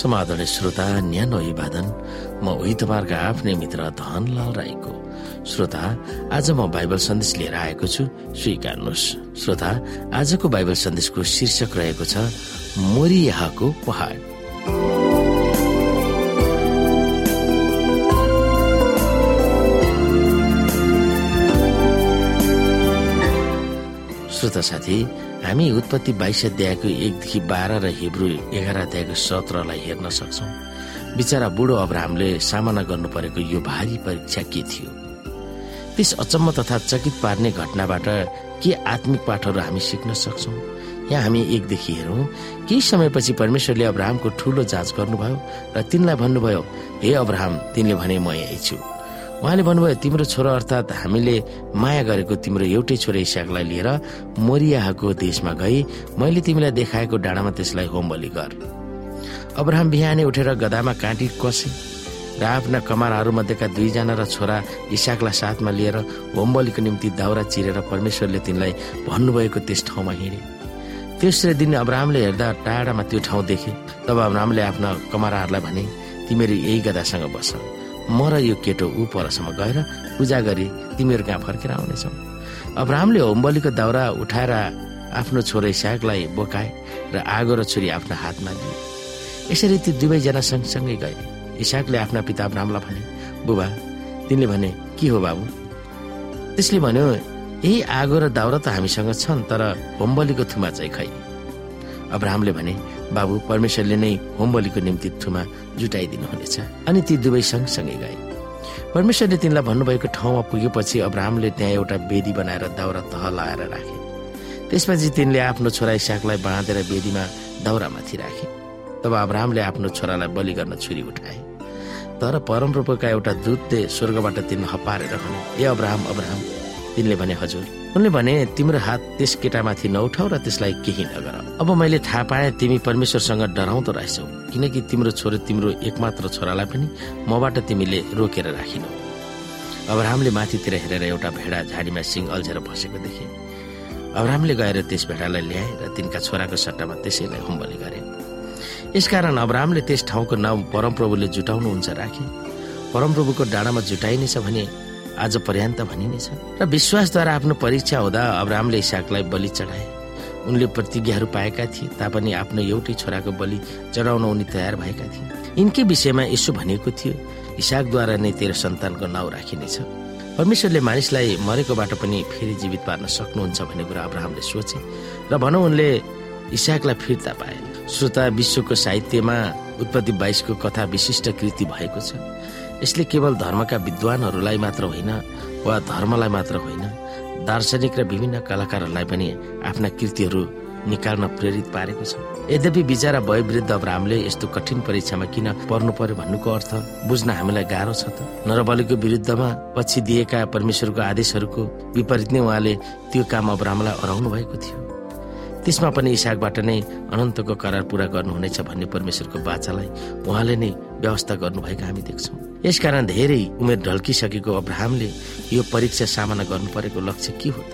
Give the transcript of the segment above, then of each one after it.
समाधान श्रोता न्यानो अभिवादन। म उही तपाईहरुका आफ्नै मित्र धनलाल राईको। श्रोता, आज म बाइबल सन्देश लिएर आएको छु, स्वीकार्नुहोस्। श्रोता, आजको बाइबल सन्देशको शीर्षक रहेको छ मोरियाहको पहाड। श्रोता साथी, हामी उत्पत्ति 22 अध्यायको 1देखि 12 र हिब्रू 11 अध्यायको 17लाई हेर्न सक्छौं। बिचरा बुढो अब्राहमले सामना गर्नु परेको यो भारी परीक्षा के थियो? त्यस अचम्म तथा चकित पार्ने घटनाबाट के आत्मिक पाठहरू हामी सिक्न सक्छौं? यहाँ हामी 1देखि हेरौं। केही समयपछि परमेश्वरले अब्राहमको ठूलो जाँच गर्नुभयो र तिनलाई भन्नुभयो, हे अब्राहम, तिनले भने म यही छु। उहाँले भन्नुभयो, तिम्रो छोरो अर्थात हामीले माया गरेको तिम्रो एउटै छोरो इसाकलाई लिएर मोरियाहको देशमा गई मैले तिमीलाई देखाएको डाँडामा त्यसलाई होम बलि गर। अब्राहम बिहानै उठेर गधामा काँटी कसे र आफ्ना कमारहरू मध्येका 2 जना र छोरा इसाकलाई साथमा लिएर होम बलिको निम्ति दाउरा चिरेर परमेश्वरले तिनलाई भन्नुभएको त्यस ठाउँमा हिँडे। तेस्रो दिन अब्राहमले हेर्दा टाढामा त्यो ठाउँ देखे। तब अब्राहमले आफ्ना कमाराहरूलाई भने, तिमीहरू यही गधासँग बस, म र यो केटो ऊ परसम्म गएर पूजा गरी तिमीहरू कहाँ फर्केर आउनेछौ। अब्राहमले होमबलीको दाउरा उठाएर आफ्नो छोरा इसाकलाई बोकाए र आगो र छुरी आफ्ना हातमा लिए। यसरी ती 2 जना सँगसँगै गए। इसाकले आफ्ना पिता अब्राहमलाई भने, बुबा। तिनले भने, के हो बाबु? त्यसले भन्यो, यही आगो र दाउरा त हामीसँग छन्, तर होमबलीको थुमा चाहिँ खै। अब्राहमले भने, बाबु, परमेश्वरले नै होमबलीको निम्ति थुमा जुटाइदिनुहुनेछ। अनि ती 2 सँगसँगै गए। परमेश्वरले तिनलाई भन्नुभएको ठाउँमा पुगेपछि अब्राहमले त्यहाँ एउटा वेदी बनाएर दाउरा तह लाएर राखे। त्यसपछि तिनले आफ्नो छोरा इसाकलाई बाँधेर वेदीमा दाउरामाथि राखे। तब अब्राहमले आफ्नो छोरालाई बलि गर्न छुरी उठाए। तर परमप्रभुका एउटा दूतले स्वर्गबाट तिनलाई हप्पारेर भने, ए अब्राहम, अब्राहम। तिनले भने, हजुर। उनले भने, तिम्रो हात त्यस केटामाथि नउठाऊ र त्यसलाई केही नगर। अब मैले थाहा पाएँ तिमी परमेश्वरसँग डराउँदो रहेछौ, किनकि तिम्रो छोरो, तिम्रो एकमात्र छोरालाई पनि मबाट तिमीले रोकेर राखिनौ। अब्राहमले माथितिर हेरेर एउटा भेडा झाडीमा सिङ अल्झेर बसेको देखे। अब्राहमले गएर त्यस भेडालाई ल्याए र तिनका छोराको सट्टामा त्यसैलाई होमबलि गरे। यसकारण अब्राहमले त्यस ठाउँको नाम परमप्रभुले जुटाउनुहुन्छ राखे। परमप्रभुको डाँडामा जुटाइनेछ भने आज पर्यन्त भनिनेछ। र विश्वासद्वारा आफ्नो परीक्षा हुँदा अब्राहमले इसाकलाई बलि चढाए। उनले प्रतिज्ञाहरू पाएका थिए तापनि आफ्नो एउटै छोराको बलि चढाउन उनी तयार भएका थिए। यिनकै विषयमा यसो भनिएको थियो, इसाकद्वारा नै तेरो सन्तानको नाउँ राखिनेछ। परमेश्वरले मानिसलाई मरेकोबाट पनि फेरि जीवित पार्न सक्नुहुन्छ भन्ने कुरा अब्राहमले सोचे र भनौँ उनले इसाकलाई फिर्ता पाए। श्रोता, विश्वको साहित्यमा उत्पत्ति 22 को कथा विशिष्ट कृति भएको छ। यसले केवल धर्मका विद्वानहरूलाई मात्र होइन वा धर्मलाई मात्र होइन, दार्शनिक र विभिन्न कलाकारहरूलाई पनि आफ्ना कृतिहरू निकाल्न प्रेरित पारेको छ। यद्यपि बिचारा वयोवृद्ध अब्राहमले यस्तो कठिन परीक्षामा किन पर्नु पर्यो भन्नुको अर्थ बुझ्न हामीलाई गाह्रो छ त। नरबलिको विरुद्धमा पछि दिएका परमेश्वरको आदेशहरूको विपरीत नै उहाँले त्यो काम अब्राहमलाई अराउनु भएको थियो। त्यसमा पनि इसाकबाट नै अनन्तको करार पूरा गर्नुहुनेछ भन्ने परमेश्वरको बाचालाई उहाँले नै व्यवस्था गर्नुभएको हामी देख्छौँ। यसकारण धेरै उमेर ढल्किसकेको अब्राहमले यो परीक्षा सामना गर्नु परेको लक्ष्य के हो त?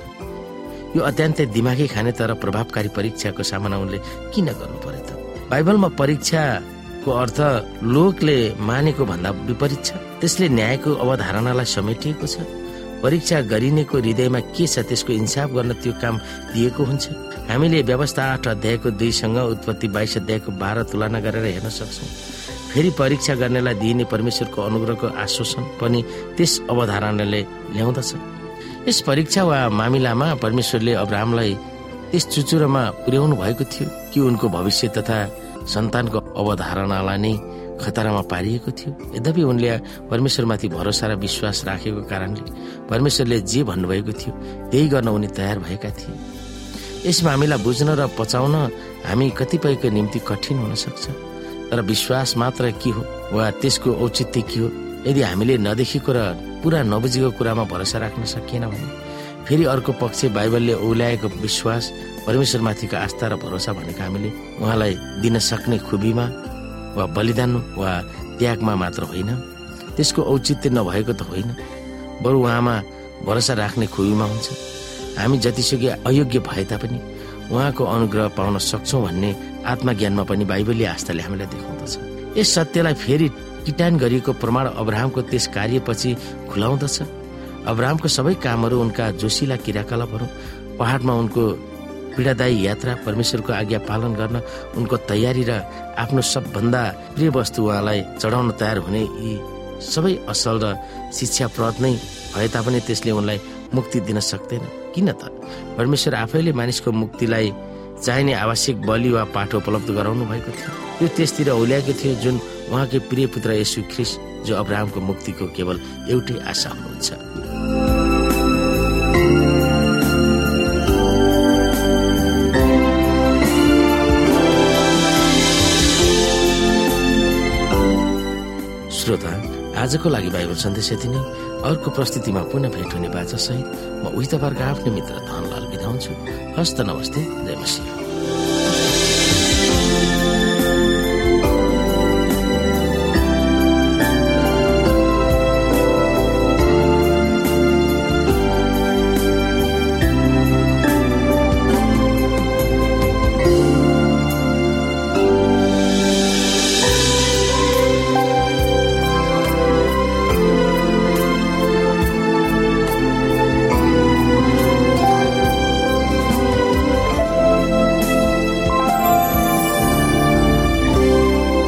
यो अत्यन्तै दिमागी खाने तर प्रभावकारी परीक्षाको सामना उनले किन गर्नु पर्यो त? बाइबलमा परीक्षाको अर्थ लोकले मानेको भन्दा विपरीत छ। त्यसले न्यायको अवधारणालाई समेटिएको छ। परीक्षा गरिनेको हृदयमा के छ त्यसको इन्साफ गर्न त्यो काम दिएको हुन्छ। हामीले व्यवस्था 8 अध्यायको 2 सँग उत्पत्ति 22 अध्यायको 12 तुलना गरेर हेर्न सक्छौं। फेरि परीक्षा गर्नेलाई दिइने परमेश्वरको अनुग्रहको आश्वासन पनि त्यस अवधारणाले ल्याउँदछ। यस परीक्षा वा मामिलामा परमेश्वरले अब्राहमलाई त्यस चुचुरोमा पुर्याउनु भएको थियो कि उनको भविष्य तथा सन्तानको अवधारणालाई नै खतरामा पारिएको थियो। यद्यपि उनले परमेश्वरमाथि भरोसा र विश्वास राखेको कारणले परमेश्वरले जे भन्नुभएको थियो त्यही गर्न उनी तयार भएका थिए। यस मामिला बुझ्न र पचाउन हामी कतिपयको निम्ति कठिन हुन सक्छ, तर विश्वास मात्र के हो वा त्यसको औचित्य के हो यदि हामीले नदेखेको र पूरा नबुझेको कुरामा भरोसा राख्न सकिएन भने फेरि अर्को पक्ष बाइबलले औल्याएको विश्वास, परमेश्वरमाथिको आस्था र भरोसा भनेको हामीले उहाँलाई दिन सक्ने खुबीमा वा बलिदान वा त्यागमा मात्र होइन, त्यसको औचित्य नभएको त होइन, बरु उहाँमा भरोसा राख्ने खुबीमा हुन्छ। हामी जतिसुकै अयोग्य भए तापनि उहाँको अनुग्रह पाउन सक्छौं भन्ने आत्मज्ञानमा पनि बाइबलीय आस्थाले हामीलाई देखाउँदछ। यस सत्यलाई फेरि किटान गरिएको प्रमाण अब्राहमको त्यस कार्यपछि खुलाउँदछ। अब्राहमको सबै कामहरू, उनका जोसिला क्रियाकलापहरू, पहाडमा उनको पीडादायी यात्रा, परमेश्वरको आज्ञा पालन गर्न उनको तयारी र आफ्नो सबभन्दा प्रिय वस्तु उहाँलाई चढाउन तयार हुने, यी सबै असल र शिक्षाप्रद नै भए तापनि त्यसले उनलाई मुक्ति दिन सक्दैन। किन त? परमेश्वर आफैले मानिसको मुक्तिलाई चाहिने आवश्यक बलि वा पाठ उपलब्ध गराउनु भएको थियो। यो त्यसतिर औल्याएको थियो जुन उहाँकै प्रिय पुत्र येशू ख्रीष्ट, जो अब्राहमको मुक्तिको केवल एउटै आशा हुनुहुन्छ। श्रोता, आजको लागि बाइबल सन्देश यति नै। अर्को प्रस्तुतिमा पुनः भेट हुने बाचा सहित म उही तपाईँहरूको आफ्नै मित्र धनलाल बिदा हुन्छु। हस्त नमस्ते, जय मसीह।